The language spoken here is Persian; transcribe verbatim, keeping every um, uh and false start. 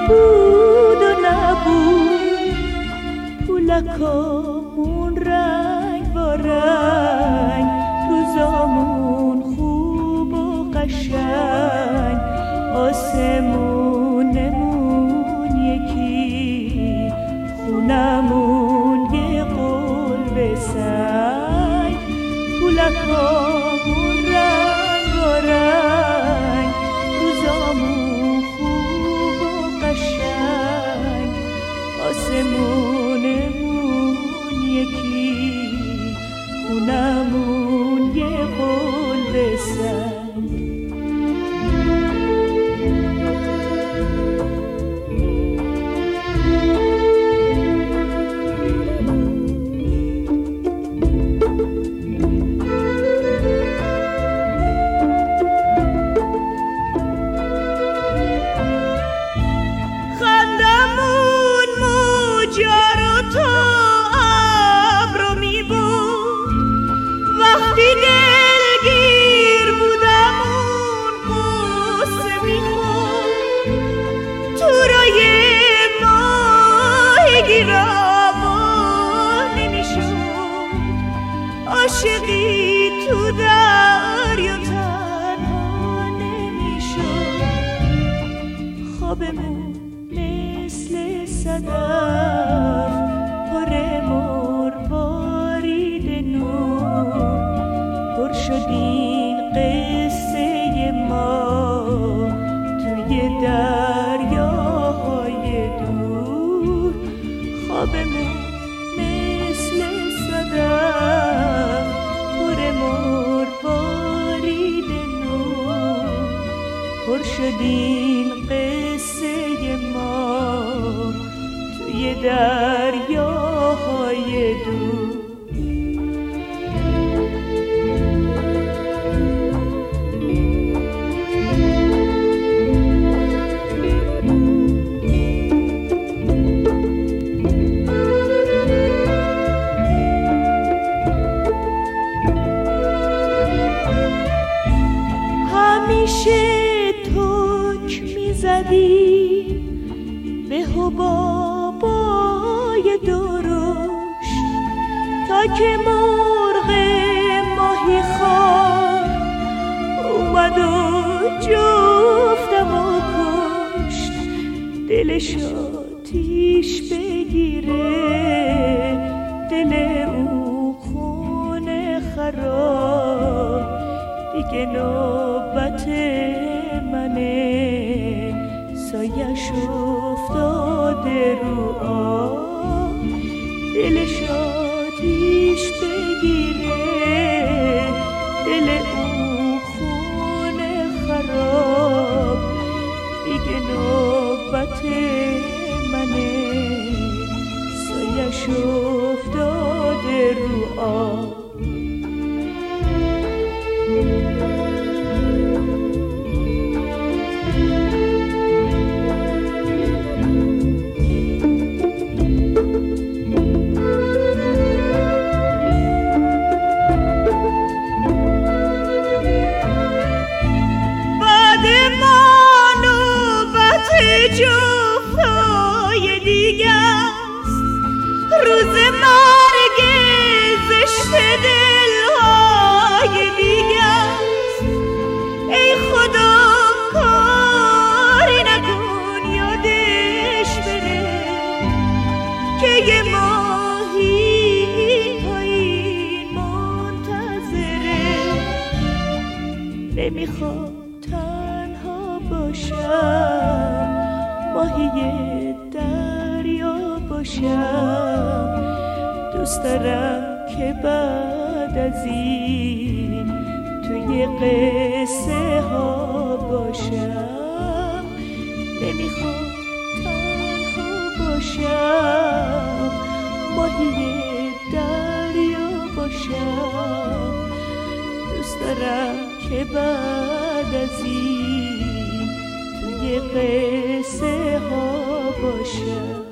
بود و نبود، پولکامون رنگ با رنگ، روزامون خوب و قشنگ، آسمونمون یکی، خونمون یه قلب سنگ. پولکامون رنگ با رنگ، روزامون خوب و قشنگ، آسمونمون یکی، خونمون یه قلب سنگ. عاشقی تو دریا تنها نمیشد، خوابمون مثل صدف پر مروارید نور، پر شد این قصه ما توی دریاهای دور. خوابمون مثل صدف پر مروارید نور، پر شد این قصه ما توی دریاهای دور. همیشه توک میزدی به حبابای درشت، تا که مرغ ماهی خوار اومد و جفتم و کشت. دلش آتیش بگیره، دل او خونه خراب، دیگه نوبت منه، سایش افتاده رو آب. دلش آتیش بگیره، دل او خونه خراب، دیگه نوبت منه، سایش افتاده رو آب. جفتای دیگه است، روز مرگ زشت دلهای دیگه است. ای خدا کاری نکن یادش بره، که یه ماهی پایین منتظره. نمیخوام تنها باشم، ماهی دریا باشم. دوست دارم که بعد از این توی قصه ها باشم. نمیخوام تنها باشم، ماهی دریا باشم. دوست دارم که بعد از این توی قصه ها باشم.